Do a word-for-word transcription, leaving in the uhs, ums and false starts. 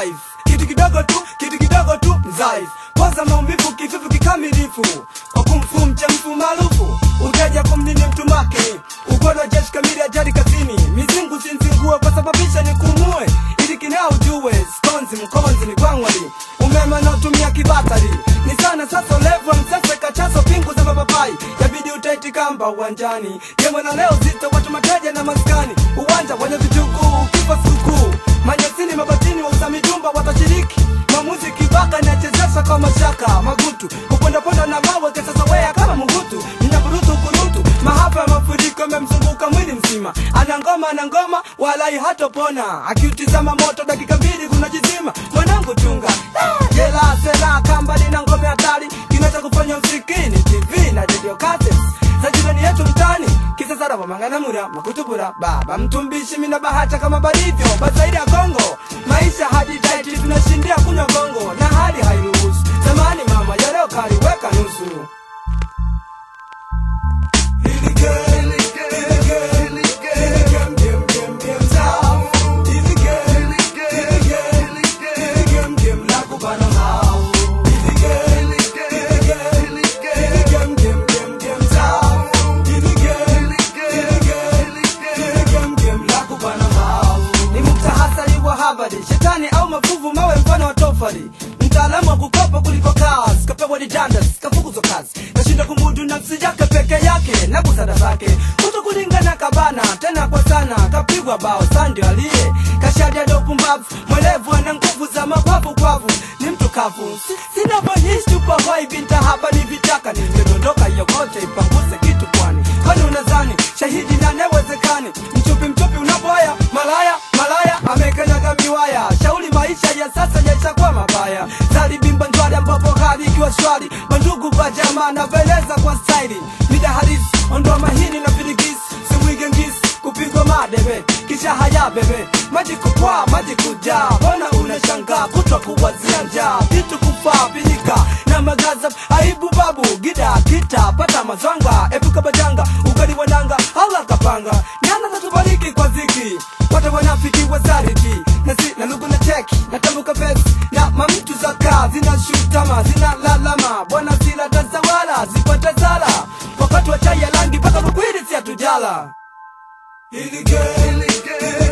mzaifu. Kitu kidogo tu, kitu kidogo tu mzaifu. Kwanza maumivu kififu kikamilifu. Wakumfu mchemfu maarufu. Ujaja kumnini mtu makini. Ugono jeshi kamili ajari kazini. Mizingu sinzingue kwa sababisha ni kumue. Ili kinao ujue, stonzi mkonzi ni kwangwali. Umema na utumia kibatari. Ni sana sasa ulevu wa msese kachaso pingu za mapapai. Yabidi utaiti kamba uwanjani. Jemwe na leo zito watu mateja na maskani. Uwanja wenye vituku, kifa suku. Manyasini mabatini wa usamijumba watashiriki. Mamuzi kibaka na chezesha kwa mashaka. Magutu, kuponda ponda na mawe kesasa wea kama mugutu. Ninaburutu kurutu, mahapa ya mafuriko memzunguka mwili mzima. Anangoma anangoma, walai hatopona. Akiutizama moto dakika mbili kuna jizima. Mwanangu chunga, jela sela kamba nina ngome hatari. Kinacha kufanya msikini, T V na radio cassettes. Za jirani yetu mtani, kisa sara wa mangana mura, makutubura. Baba mtumbishi mina bahacha kama barivyo. Bazairi ya Kongo, maisha hadi taiti tunashindia kunywa gongo. Na hali hairuhusu, zamani mama ya leo kari weka nusu. Shetani au mafuvu mawe mfano wa tofali. Mtaalamu wa kukopa kuliko kazi. Kapewa ni jandas, kafukuzwa kazi. Kashinda kumudu nafsi yake peke yake. Na busara zake kuto kulingana kabana. Tena kwa sana kapigwa bao sandi alie. Kashadia do pumbavu. Mwelevu ana nguvu za mapafu kwavu. Ni mtu kafu. Sina vanyishi tupa hoi binta hapa ni vitaka. Nimedondoka yokote ipanguse kitu kwani. Kwani unazani shahidi na newezekani. Mchupi mchupi unapoya malaya malaya amekanyaga miwaya. Shauli maisha ya sasa yaisha kwa mabaya. Zali bimba njwari ambapo hali ikiwa shwari. Bandugu pa jamaa na veleza kwa staili. Mida harisi, ondoa mahini na filigisi. Siwige ngisi, kupigwa madebe. Kisha haya bebe, maji kupwa, maji kujaa. Bona unashangaa, kutwa kuwazia njaa. Vitu kufaa, pinika, na magaza. Aibu babu, gida, kita, pata mazwanga. Epuka bajanga, ukali wananga, Allah kapanga. Nyana tatubariki kwa ziki. Wata wanafiki wazariti. Nasi na lugu na cheki, na tambuka vesi. Na mamtu za kazi na shutama, zina lalama. Bwana sila tazawala, zipata zala. Wakati wa chai ya langi, paka mkwiri siya tujala. Ilige, ilige.